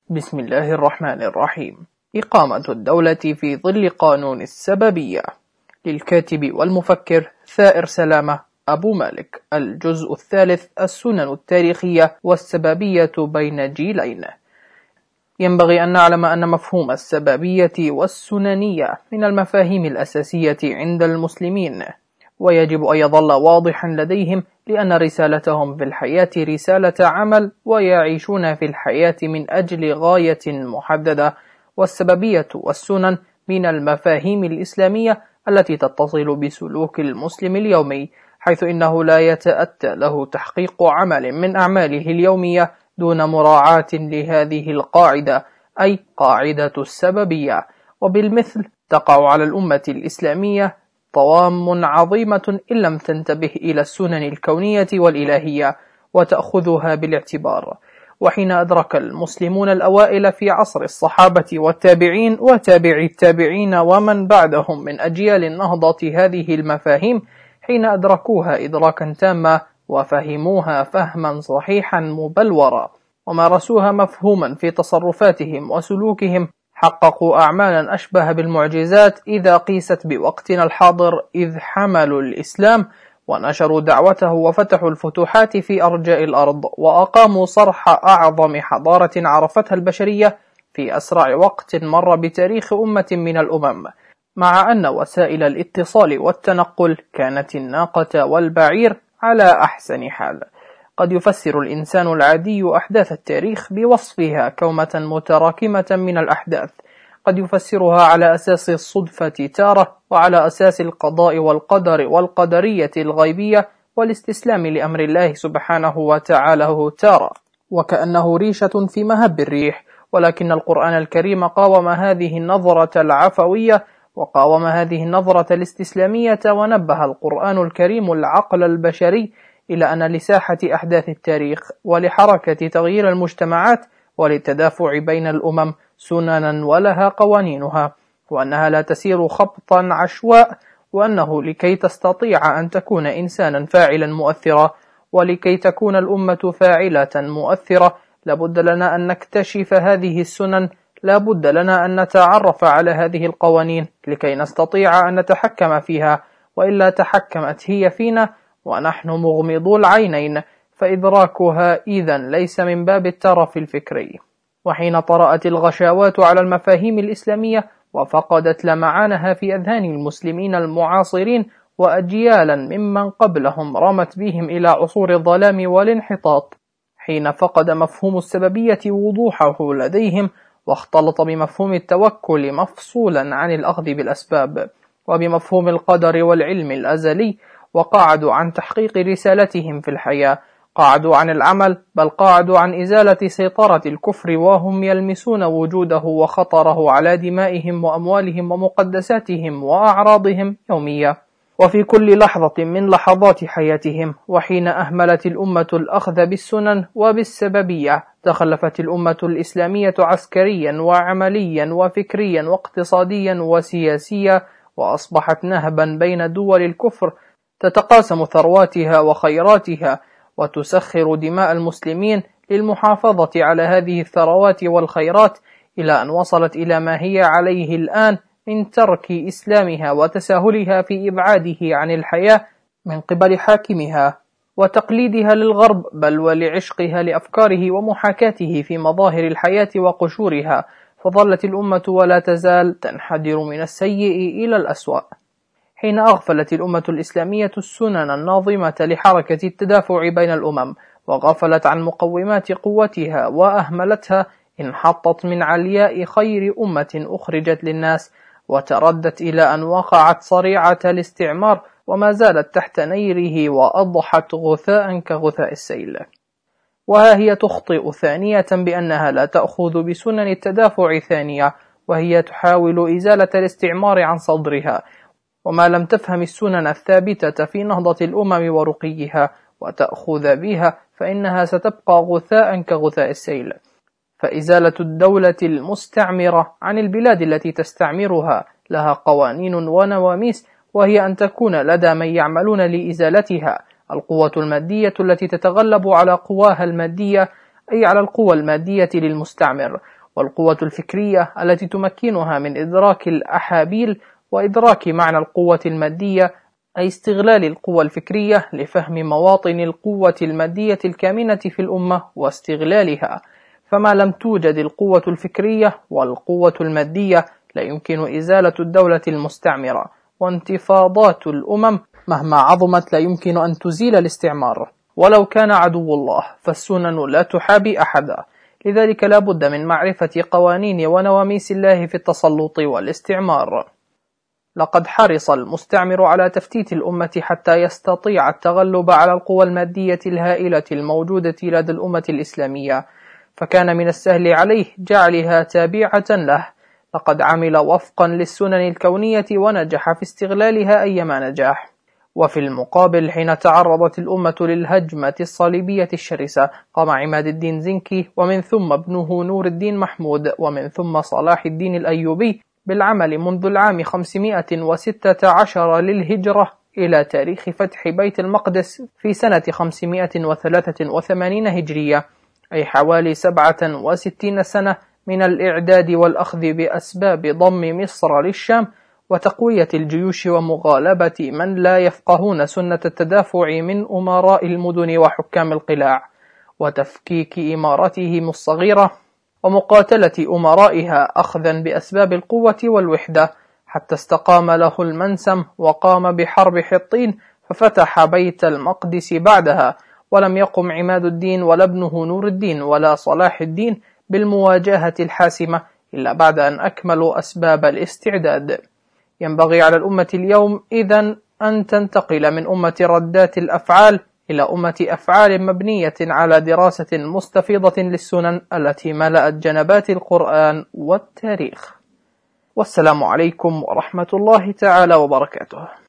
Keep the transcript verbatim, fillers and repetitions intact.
بسم الله الرحمن الرحيم. إقامة الدولة في ظل قانون السببية، للكاتب والمفكر ثائر سلامة أبو مالك. الجزء الثالث: السنن التاريخية والسببية بين جيلين. ينبغي أن نعلم أن مفهوم السببية والسننية من المفاهيم الأساسية عند المسلمين، ويجب أن يظل واضحا لديهم، لأن رسالتهم في الحياة رسالة عمل، ويعيشون في الحياة من أجل غاية محددة. والسببية والسنن من المفاهيم الإسلامية التي تتصل بسلوك المسلم اليومي، حيث إنه لا يتأتى له تحقيق عمل من أعماله اليومية دون مراعاة لهذه القاعدة، أي قاعدة السببية. وبالمثل تقع على الأمة الإسلامية طوام عظيمة إن لم تنتبه إلى السنن الكونية والإلهية وتأخذها بالاعتبار. وحين أدرك المسلمون الأوائل في عصر الصحابة والتابعين وتابعي التابعين ومن بعدهم من أجيال النهضة هذه المفاهيم، حين أدركوها إدراكا تاما وفهموها فهما صحيحا مبلورا، ومارسوها مفهوما في تصرفاتهم وسلوكهم، حققوا أعمالا أشبه بالمعجزات إذا قيست بوقتنا الحاضر، إذ حملوا الإسلام ونشروا دعوته وفتحوا الفتوحات في أرجاء الأرض، وأقاموا صرح أعظم حضارة عرفتها البشرية في أسرع وقت مر بتاريخ أمة من الأمم، مع أن وسائل الاتصال والتنقل كانت الناقة والبعير على أحسن حال. قد يفسر الإنسان العادي أحداث التاريخ بوصفها كومة متراكمة من الأحداث، قد يفسرها على أساس الصدفة تارة، وعلى أساس القضاء والقدر والقدرية الغيبية والاستسلام لأمر الله سبحانه وتعالى تارة، وكأنه ريشة في مهب الريح. ولكن القرآن الكريم قاوم هذه النظرة العفوية، وقاوم هذه النظرة الاستسلامية، ونبه القرآن الكريم العقل البشري إلى أن لساحة أحداث التاريخ ولحركة تغيير المجتمعات وللتدافع بين الأمم سننا ولها قوانينها، وأنها لا تسير خبطا عشواء، وأنه لكي تستطيع أن تكون إنسانا فاعلا مؤثرا، ولكي تكون الأمة فاعلة مؤثرة، لابد لنا أن نكتشف هذه السنن، لابد لنا أن نتعرف على هذه القوانين لكي نستطيع أن نتحكم فيها، وإلا تحكمت هي فينا ونحن مغمضو العينين، فإدراكها إذن ليس من باب الترف الفكري. وحين طرأت الغشاوات على المفاهيم الإسلامية وفقدت لمعانها في أذهان المسلمين المعاصرين، وأجيالا ممن قبلهم رمت بهم إلى عصور الظلام والانحطاط، حين فقد مفهوم السببية وضوحه لديهم، واختلط بمفهوم التوكل مفصولا عن الأخذ بالأسباب، وبمفهوم القدر والعلم الأزلي، وقعدوا عن تحقيق رسالتهم في الحياة، قعدوا عن العمل، بل قعدوا عن إزالة سيطرة الكفر، وهم يلمسون وجوده وخطره على دمائهم وأموالهم ومقدساتهم وأعراضهم يوميا وفي كل لحظة من لحظات حياتهم. وحين أهملت الأمة الأخذ بالسنن وبالسببية، تخلفت الأمة الإسلامية عسكريا وعمليا وفكريا واقتصاديا وسياسيا، وأصبحت نهبا بين دول الكفر تتقاسم ثرواتها وخيراتها، وتسخر دماء المسلمين للمحافظة على هذه الثروات والخيرات، إلى أن وصلت إلى ما هي عليه الآن من ترك إسلامها وتساهلها في إبعاده عن الحياة من قبل حاكمها، وتقليدها للغرب، بل ولعشقها لأفكاره ومحاكاته في مظاهر الحياة وقشورها. فظلت الأمة ولا تزال تنحدر من السيء إلى الأسوأ. حين أغفلت الأمة الإسلامية السنن الناظمة لحركة التدافع بين الأمم، وغفلت عن مقومات قوتها وأهملتها، انحطت من علياء خير أمة أخرجت للناس، وتردت إلى أن وقعت صريعة الاستعمار، وما زالت تحت نيره، وأضحت غثاء كغثاء السيل. وها هي تخطئ ثانية بأنها لا تأخذ بسنن التدافع ثانية، وهي تحاول إزالة الاستعمار عن صدرها، وما لم تفهم السنن الثابتة في نهضة الأمم ورقيها وتأخذ بها، فإنها ستبقى غثاء كغثاء السيل. فإزالة الدولة المستعمرة عن البلاد التي تستعمرها لها قوانين ونواميس، وهي أن تكون لدى من يعملون لإزالتها القوة المادية التي تتغلب على قواها المادية، أي على القوى المادية للمستعمر، والقوة الفكرية التي تمكنها من إدراك الأحابيل وإدراك معنى القوة المادية، أي استغلال القوة الفكرية لفهم مواطن القوة المادية الكامنة في الأمة واستغلالها. فما لم توجد القوة الفكرية والقوة المادية لا يمكن إزالة الدولة المستعمرة، وانتفاضات الأمم مهما عظمت لا يمكن أن تزيل الاستعمار، ولو كان عدو الله فالسنن لا تحابي أحدا. لذلك لا بد من معرفة قوانين ونواميس الله في التسلط والاستعمار. لقد حرص المستعمر على تفتيت الأمة حتى يستطيع التغلب على القوى المادية الهائلة الموجودة لدى الأمة الإسلامية، فكان من السهل عليه جعلها تابعة له. لقد عمل وفقا للسنن الكونية ونجح في استغلالها أيما نجاح. وفي المقابل حين تعرضت الأمة للهجمة الصليبية الشرسة قام عماد الدين زنكي ومن ثم ابنه نور الدين محمود ومن ثم صلاح الدين الأيوبي بالعمل منذ العام خمسمائة وستة عشر للهجرة إلى تاريخ فتح بيت المقدس في سنة خمسمائة وثلاثة وثمانين هجرية، أي حوالي سبعة وستين سنة من الإعداد والأخذ بأسباب ضم مصر للشام وتقوية الجيوش ومغالبة من لا يفقهون سنة التدافع من أمراء المدن وحكام القلاع، وتفكيك إمارتهم الصغيرة ومقاتلة أمرائها أخذا بأسباب القوة والوحدة، حتى استقام له المنسم وقام بحرب حطين ففتح بيت المقدس بعدها. ولم يقم عماد الدين ولا ابنه نور الدين ولا صلاح الدين بالمواجهة الحاسمة إلا بعد أن أكملوا أسباب الاستعداد. ينبغي على الأمة اليوم إذن أن تنتقل من أمة ردات الأفعال إلى أمة أفعال مبنية على دراسة مستفيضة للسنن التي ملأت جنبات القرآن والتاريخ. والسلام عليكم ورحمة الله تعالى وبركاته.